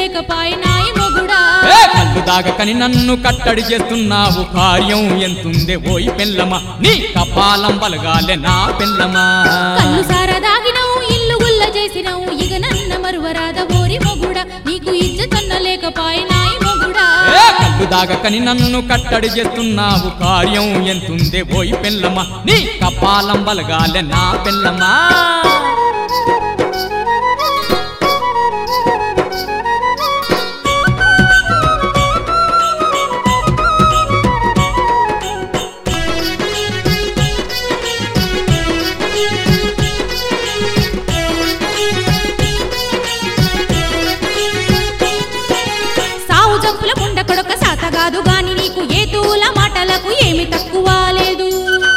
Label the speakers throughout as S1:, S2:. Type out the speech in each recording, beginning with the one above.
S1: లేకపాయనాయి మొగుడా
S2: కళ్ళు దాగకని నన్ను కట్టడి చేస్తున్నావు కార్యం ఎంతుందే ఓయి పెళ్ళమా నీ కపాలం బలగాలే నా పెళ్ళమా
S1: కళ్ళు సారా దాగినవు ఇల్లు గుల్ల చేసినవు ఇక నన్న మరువరాద ఓరి మొగుడా నీకు ఇజ్జతన్న లేకపాయనాయి మొగుడా
S2: కళ్ళు దాగకని నన్ను కట్టడి చేస్తున్నావు కార్యం ఎంతుందే ఓయి పెళ్ళమా నీ కపాలం బలగాలే నా పెళ్ళమా
S1: జంపుల ముండ కొడక సాతగాదు గాని నీకు ఏ తూల మాటలకు ఏమి తక్కువ లేదు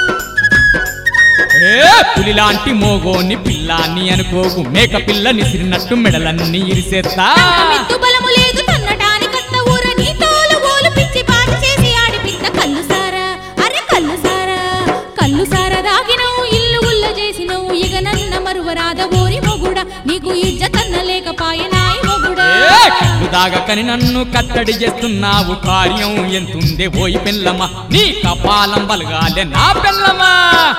S2: పులిలాంటి మోగోని పిల్లాన్ని అనుకోకు మేక పిల్లని సిరినట్టు మెడలన్నీ ఇరిసేస్తా
S1: బలము లేదు తన్నటానికంత ఊర నీ తోలు గోలు పిచ్చి పాట చేసి ఆడిపిద్ద కళ్ళు సారా అరే కళ్ళు సారా దాగినవు ఇల్లు గుల్ల చేసినవు ఇక నన్న మరువరాద ఓరి మొగుడా నీకు ఇజ్జతన్న లేకపాయనాయి మొగుడా
S2: కళ్ళు దాగకని నన్ను కట్టడి చేస్తున్నావు కార్యం ఎంతుందే ఓయి పెళ్ళమా నీ కపాలం బలగాలే నా పెళ్ళమా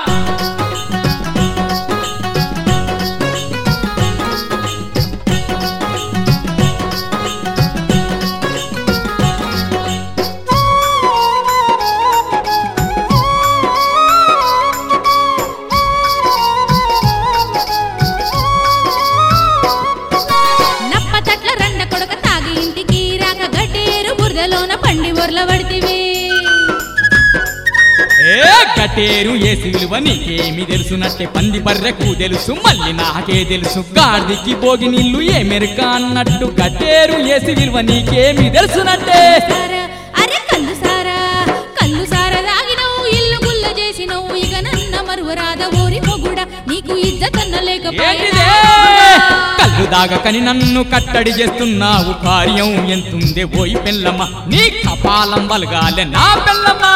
S2: కటేరు ఏసి విలువ నీకేమి తెలుసునట్టే పంది బర్రెకు తెలుసు మళ్ళీ నాకే తెలుసు గాడికి భోగి నీళ్లు ఏ మెరుక అన్నట్టు కటేరు ఏసి విలువ నీకేమి తెలుసునట్టే
S1: అరే కళ్ళు సారా దాగినవు ఇల్లు గుల్ల చేసినవు ఇక నన్న మరువరాద ఓరి మొగుడా నీకు ఇజ్జతన్న లేకపాయనా
S2: కళ్ళు దాగకని నన్ను కట్టడి చేస్తున్నావు కార్యం ఎంతుందే ఓయి పెళ్ళమా నీ కపాలం బలగాలే నా పెళ్ళమా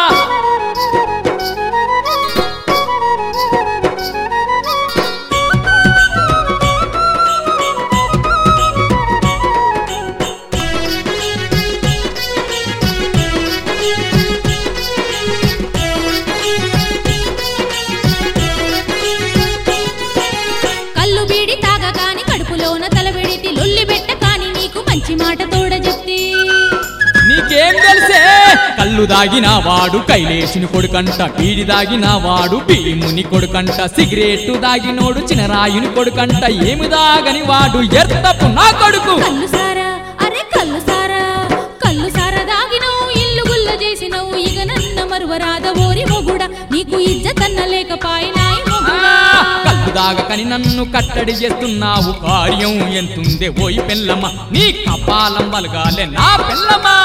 S1: మాట తోడ చెప్తి
S2: నీకేం తెలుసే కళ్ళు దాగిన వాడు కైలేశుని కొడుకంట బీడి దాగిన వాడు భీముని కొడుకంట సిగరెట్టు దాగినోడు చినరాయుని కొడుకంట ఏమి దాగని వాడు ఎర్తపు నా కొడుకు
S1: కళ్ళు సారా అరే కళ్ళు సారా దాగినవు ఇల్లు గుల్ల చేసినవు ఇక నన్న మరువరాద ఓరి మొగుడా నీకు ఇజ్జతన్న లేకపాయనాయి మొగుడా
S2: కళ్ళు దాగకని నన్ను కట్టడి చేస్తున్నావు కార్యం ఎంతుందే ఓయి పెళ్ళమా నీ కపాలం బలగాలే నా పెళ్ళమా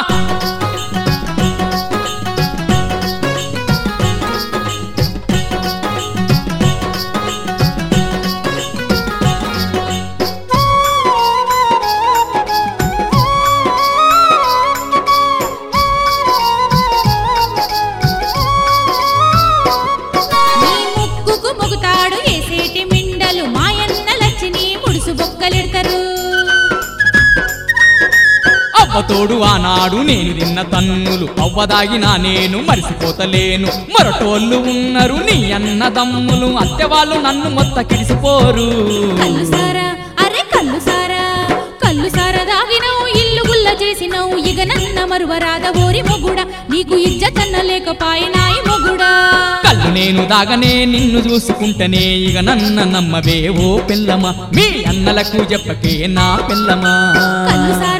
S2: అవ్వతోడు ఆనాడు నేను తిన్న తన్నులు అవ్వదాగినా నేను మరిసిపోతలేను మరటోళ్ళు ఉన్నారు నీ అన్నదమ్ములు అత్తెవాళ్ళు నన్ను మొత్త కిడిసిపోరు
S1: కళ్ళు సారా అరే కళ్ళు సారా దాగినవు ఇల్లు గుల్ల చేసినవు ఇక నన్న మరువరాద ఓరి మొగుడా నీకు ఇజ్జతన్న లేకపాయనాయి మొగుడా
S2: కళ్ళు నేను దాగనే నిన్ను చూసుకుంటనే ఇక నన్న నమ్మవే ఓ పిల్లమా మీ అన్నలకు చెప్పకే నా పిల్లమా
S1: కళ్ళు